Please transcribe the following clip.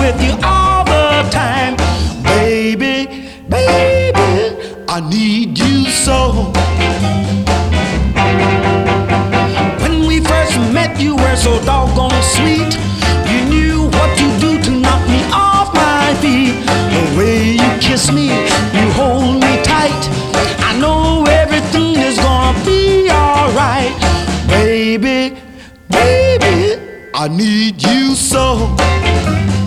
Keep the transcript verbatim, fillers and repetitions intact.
with you all the time. Baby, baby, I need you so. When we first met, you were so doggone sweet. You knew what to do to knock me off my feet. The way you kiss me, you hold me tight. I know everything is gonna be alright. Baby, baby, I need you so.